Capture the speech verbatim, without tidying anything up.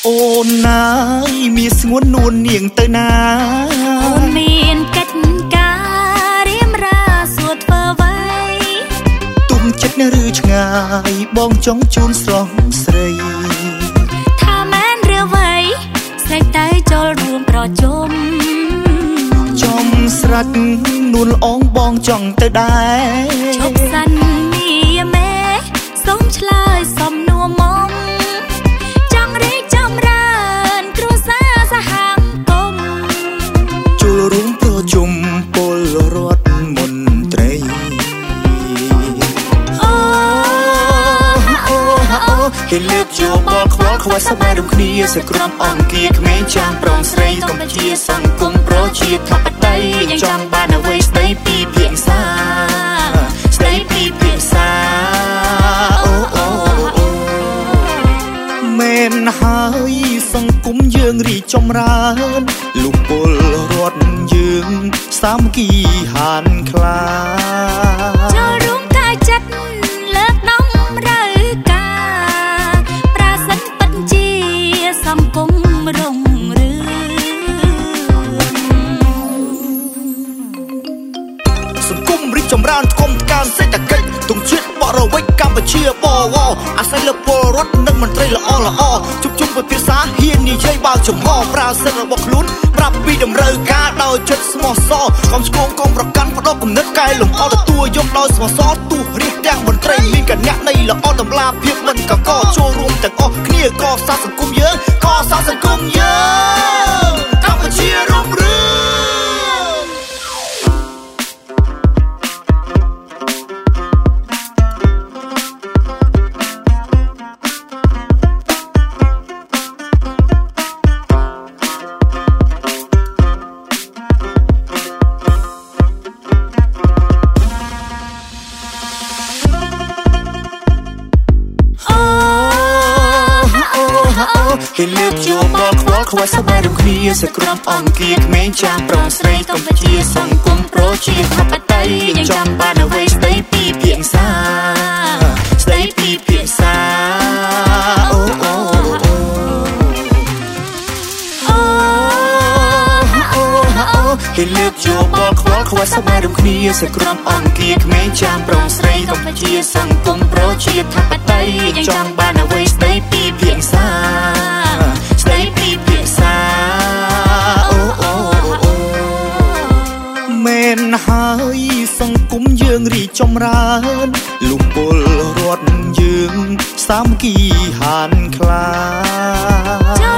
អូនណាយមានស្ងួននួននាងទៅណាអូនមានកិច្ចការរៀបរាសួរធ្វើអ្វីទុំចិត្តនៅឬឆ្ងាយបងចង់ជូនស្រស់ស្រីថាមែនឬអ្វីសេចតែចូលរួមប្រជុំចំស្រាច់នួនល្អងបងចង់ទៅដែរជប់សន្និយាមេសូមឆ្លើយសំណួរមកចង់រីកចម្រើនគ្រួសារសហគមន៍ចូលរួមប្រជុំពលរដ្ឋមន្ត្រីអូអូអូគេលើកយកបលខ្វល់ខ្វាយសប្បាយរួមគ្នាសក្រុមអង្គាក្មេងចាំប្រុងស្រីកម្ពុជាសង្គមប្រជាធិបតេយ្យយើងចង់បានអ្វីស្ដីពីភាសាស្ដីពីភាសាអូអូអូមែនហើយសង្គមយើងរីកចម្រើនលោកពលរដ្ឋយើងសាមគ្គីហានខ្លាចូលរួមកាយចិត្តលើកដំរូវការប្រសិទ្ធពិតជាសង្គមរុងរឿងសង្គមរីកចម្រើនធំការសេដ្ឋកិច្ចទង់ជាតិបរិវិចកម្ពុជាបវអាស្រ័យលើពលរដ្ឋនិងមន្ត្រីល្អល្អជុំជុំពិភាក្សាហ៊ាននិយាយបើកចំហប្រើសិទ្ធិរបស់ខ្លួនប្រាប់ពីតម្រូវការដោយចិត្តស្មោះសរកុំស្គងកុំប្រកាន់បដកគំនិតកែលម្អទទួលយកដោយស្មោះសរទូរាជទាំងមន្ត្រីមានកញ្ញានៃល្អតម្លាភាពមិនកកចូលរួមទាំងអស់គ្នាកសាងសង្គមយើងកសាងសង្គមយើងកម្ពុជារុងរឿងគេលើកយកបលខ្វល់ខ្វាយសប្បាយរួមគ្នាសក្រុមអង្គាក្មេងចាំប្រុងស្រីកម្ពុជាសង្គមប្រជាធិបតេយ្យយើងចង់បានអ្វីស្ដីពីភាសាស្ដីពីភាសាអូអូអូអូអូគេលើកយកបលខ្វល់ខ្វាយសប្បាយរួមគ្នាសក្រុមអង្គាក្មេងចាំប្រុងស្រីកម្ពុជាសង្គមប្រជាធិបតេយ្យយើងចង់បានអ្វីស្ដីពីភាសាស្ដីពីភាសាអូអូអូមែនហើយសង្គមយើងរីកចម្រើនលោកពលរដ្ឋយើងសាមគ្គីហានខ្លា